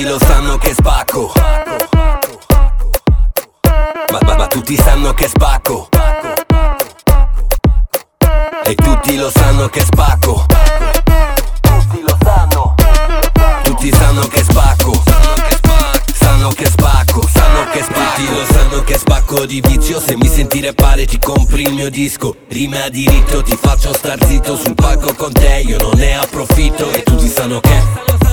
tutti lo sanno che spacco. Ma tutti sanno che spacco. E tutti lo sanno che spacco. Tutti lo sanno. Tutti sanno che spacco. Sanno che spacco, sanno che spacco. Tutti lo sanno che spacco di vizio. Se mi senti rappare ti compri il mio disco. Rime a diritto, ti faccio star zitto. Sul palco con te io non ne approfitto. E tutti sanno che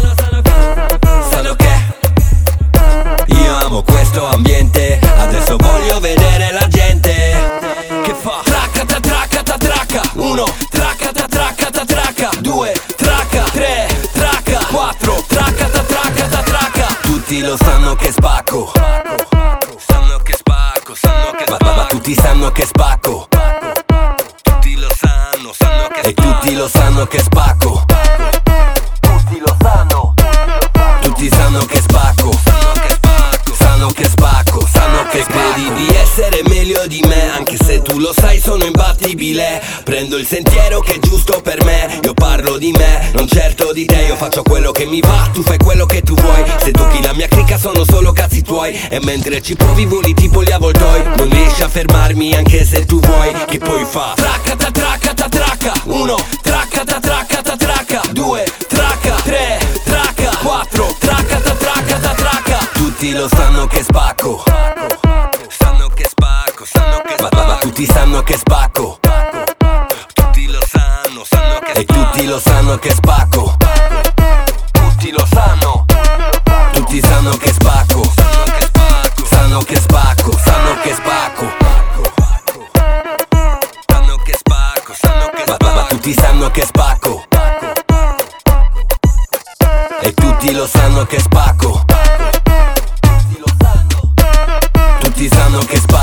io amo questo ambiente. Adesso voglio vedere la gente che fa tracata, tracata, tracca. 1, tracata, tracata, tracca. 2, tracca. 3, tracca. 4, tracata, tracata, tracca. Tutti lo sanno che spacco. Sanno che spacco, sanno che spacco. Ma tutti sanno che spacco. Tutti lo sanno, sanno che spacco. E tutti lo sanno che spacco. Tutti lo sanno. Tutti sanno che spacco. Sanno che spacco, sanno che spacco. Credi di essere meglio di me, anche se tu lo sai sono imbattibile. Prendo il sentiero che è giusto per me. Io parlo di me, non certo di te. Io faccio quello che mi va, tu fai quello che tu vuoi. Se tocchi la mia cricca sono solo cazzi tuoi. E mentre ci provi voli tipo gli avvoltoi. Non riesci a fermarmi anche se tu vuoi. Che poi fa traccata, traccata, tracca. 1, traccata, traccata, tracca. 2, tracca. 3, tracca. 4, traccata, traccata, tracca. Tutti lo sanno che spacco. Sanno che spacco, sanno che spacco. Ma tutti sanno che spacco. Tutti lo sanno, sanno che spacco. E tutti lo sanno che spacco. Tutti lo sanno. Tutti sanno che spacco. Sanno che spacco, sanno che spacco. Sanno che spacco, sanno che spacco. Ma tutti sanno che spacco. E tutti lo sanno che spacco. Tutti sanno che spacco.